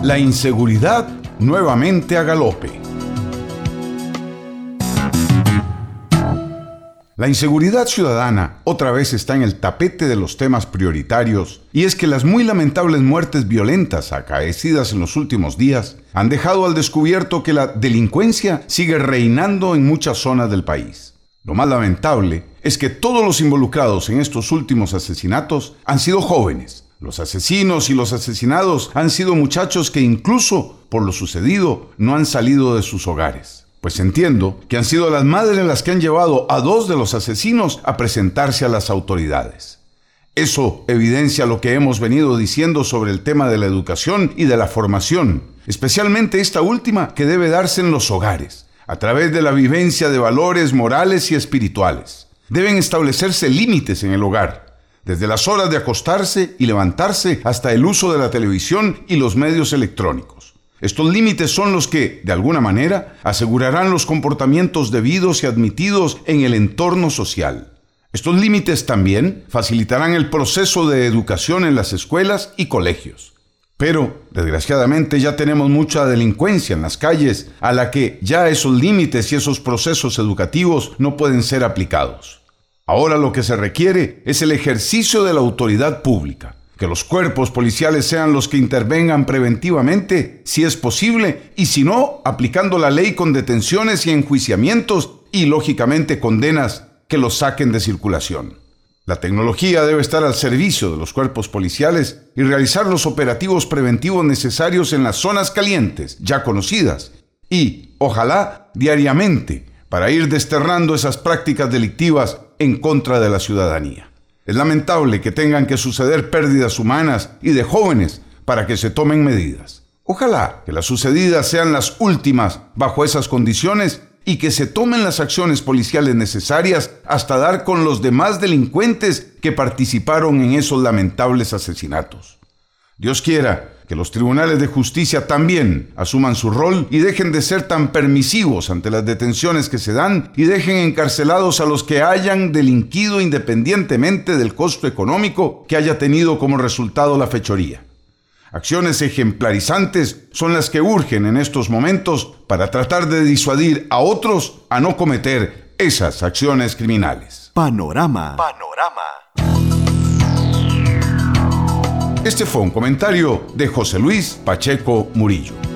La inseguridad nuevamente a galope. La inseguridad ciudadana otra vez está en el tapete de los temas prioritarios, y es que las muy lamentables muertes violentas acaecidas en los últimos días han dejado al descubierto que la delincuencia sigue reinando en muchas zonas del país. Lo más lamentable es que todos los involucrados en estos últimos asesinatos han sido jóvenes. Los asesinos y los asesinados han sido muchachos que incluso por lo sucedido no han salido de sus hogares. Pues entiendo que han sido las madres las que han llevado a 2 de los asesinos a presentarse a las autoridades. Eso evidencia lo que hemos venido diciendo sobre el tema de la educación y de la formación, especialmente esta última que debe darse en los hogares, a través de la vivencia de valores morales y espirituales. Deben establecerse límites en el hogar, desde las horas de acostarse y levantarse hasta el uso de la televisión y los medios electrónicos. Estos límites son los que, de alguna manera, asegurarán los comportamientos debidos y admitidos en el entorno social. Estos límites también facilitarán el proceso de educación en las escuelas y colegios. Pero, desgraciadamente, ya tenemos mucha delincuencia en las calles a la que ya esos límites y esos procesos educativos no pueden ser aplicados. Ahora lo que se requiere es el ejercicio de la autoridad pública. Que los cuerpos policiales sean los que intervengan preventivamente, si es posible, y si no, aplicando la ley con detenciones y enjuiciamientos y, lógicamente, condenas que los saquen de circulación. La tecnología debe estar al servicio de los cuerpos policiales y realizar los operativos preventivos necesarios en las zonas calientes, ya conocidas, y, ojalá, diariamente, para ir desterrando esas prácticas delictivas en contra de la ciudadanía. Es lamentable que tengan que suceder pérdidas humanas y de jóvenes para que se tomen medidas. Ojalá que las sucedidas sean las últimas bajo esas condiciones y que se tomen las acciones policiales necesarias hasta dar con los demás delincuentes que participaron en esos lamentables asesinatos. Dios quiera que los tribunales de justicia también asuman su rol y dejen de ser tan permisivos ante las detenciones que se dan y dejen encarcelados a los que hayan delinquido independientemente del costo económico que haya tenido como resultado la fechoría. Acciones ejemplarizantes son las que urgen en estos momentos para tratar de disuadir a otros a no cometer esas acciones criminales. Panorama. Este fue un comentario de José Luis Pacheco Murillo.